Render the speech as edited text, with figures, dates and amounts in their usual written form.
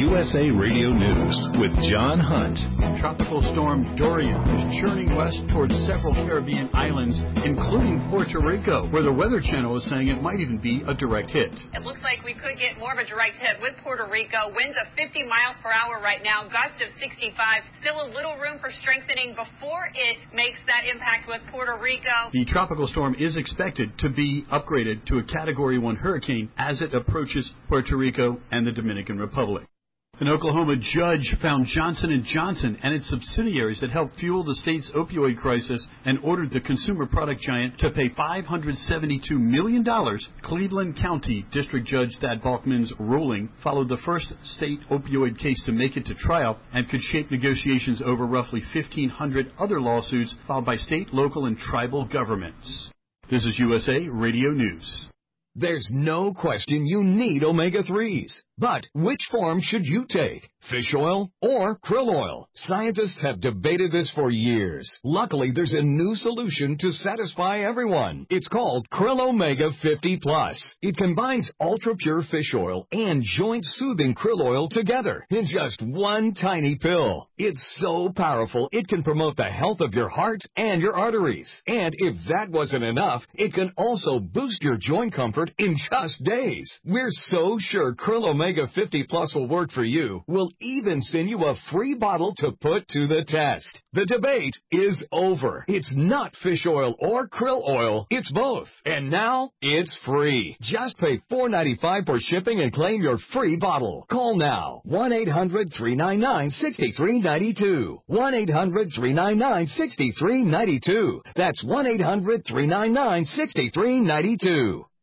USA Radio News with John Hunt. Tropical storm Dorian is churning west towards several Caribbean islands, including Puerto Rico, where the Weather Channel is saying it might even be a direct hit. It looks like we could get more of a direct hit with Puerto Rico. Winds of 50 miles per hour right now, gusts of 65. Still a little room for strengthening before it makes that impact with Puerto Rico. The tropical storm is expected to be upgraded to a Category 1 hurricane as it approaches Puerto Rico and the Dominican Republic. An Oklahoma judge found Johnson & Johnson and its subsidiaries that helped fuel the state's opioid crisis and ordered the consumer product giant to pay $572 million. Cleveland County District Judge Thad Balkman's ruling followed the first state opioid case to make it to trial and could shape negotiations over roughly 1,500 other lawsuits filed by state, local, and tribal governments. This is USA Radio News. There's no question you need omega-3s. But which form should you take? Fish oil or krill oil? Scientists have debated this for years. Luckily, there's a new solution to satisfy everyone. It's called Krill Omega 50 Plus. It combines ultra-pure fish oil and joint-soothing krill oil together in just one tiny pill. It's so powerful, it can promote the health of your heart and your arteries. And if that wasn't enough, it can also boost your joint comfort in just days. We're so sure Krill Omega 50 Plus will work for you. We'll even send you a free bottle to put to the test. The debate is over. It's not fish oil or krill oil. It's both. And now it's free. Just pay $4.95 for shipping and claim your free bottle. Call now. 1-800-399-6392. 1-800-399-6392. That's 1-800-399-6392.